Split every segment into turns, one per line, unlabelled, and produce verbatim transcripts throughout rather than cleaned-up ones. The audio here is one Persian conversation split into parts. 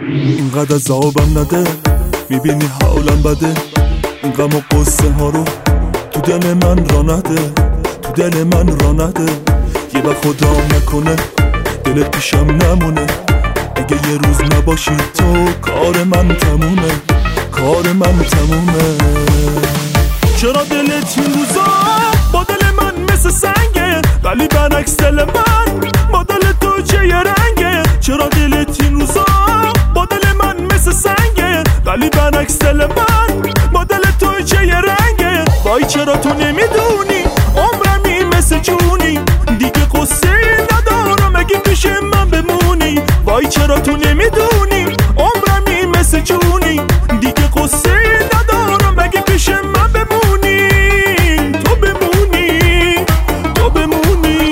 اینقدر عذابم نده، میبینی حالم بده. این غم و قصه ها رو تو دل من را نده، تو دل من را نده. یه وقت خدا نکنه دلت پیشم نمونه، دیگه یه روز نباشی تو کار من تمومه، کار من تمومه. چرا دلت این روزا با دل من مثل سنگه، ولی برعکس دل من با دل تو چه یه رنگه. چرا دلت این روزا با دل من مثل سنگه، ولی برعکس دل من با دل تو چه یه رنگه. وای چرا تو نمیدونی عمرمی مثل جونی، دیگه قصه ندارم اگه پیش من بمونی. وای چرا تو نمیدونی عمرمی مثل جونی، دیگه قصه ندارم اگه پیش من بمونی. تو بمونی، تو بمونی.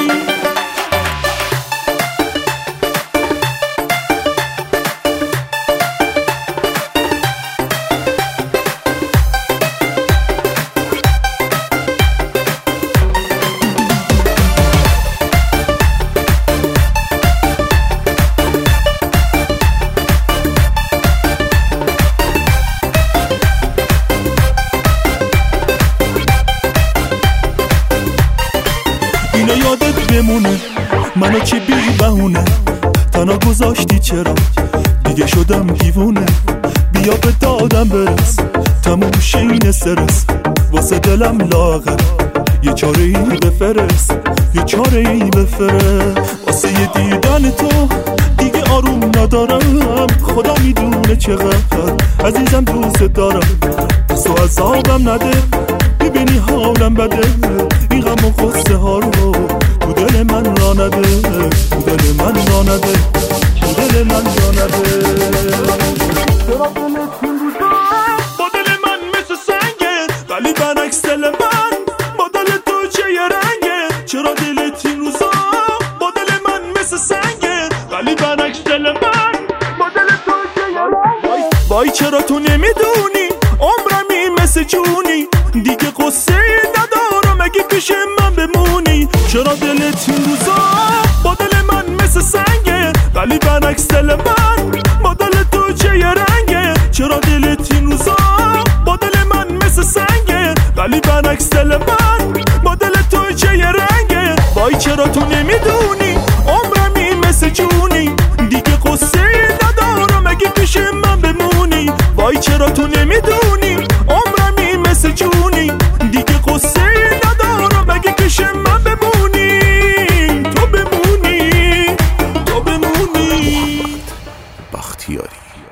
اینو یادت بمونه منو چی بی بهونه تنها گذاشتی، چرا دیگه شدم دیوونه. بیا به دادم برس تموم شه این استرس، واسه دلم لاغر یه چاره ای بفرست، یه چاره ای بفرست. واسه یه دیدن تو دیگه آروم ندارم، خدا میدونه چقدر عزیزم دوست دارم. تو عذابم نده ببینی حالم بده، این غم و قصه ها رو تو دل من را نده، تو دل من را نده، تو دل من را نده. چرا دلت این روزا با دل من مثل سنگه، ولی برعکس دل من با دل تو چه یه رنگه. چرا دلت این روزا با دل من مثل سنگه، ولی برعکس دل من با دل تو چه یه رنگه. وای چرا تو نمیدونی عمرمی مثل جونی، دیگه قصه ندارم اگه پیش من بمونی. چرا دلت این روزا با دل من مثل سنگه، ولی برعکس دل من با دل تو چه یه رنگه. چرا دلت این روزا با دل من مثل سنگه، ولی برعکس دل من با دل تو چه یه رنگه. وای چرا تو نمیدونی عمرمی مثل جونی، دیگه قصه ندارم اگه پیش من بمونی. وای چرا تو نمیدونی عمرمی مثل جونی، دیگه قصه ندارم اگه پیش من بمونی. تو بمونی، تو بمونی.
بختیاری.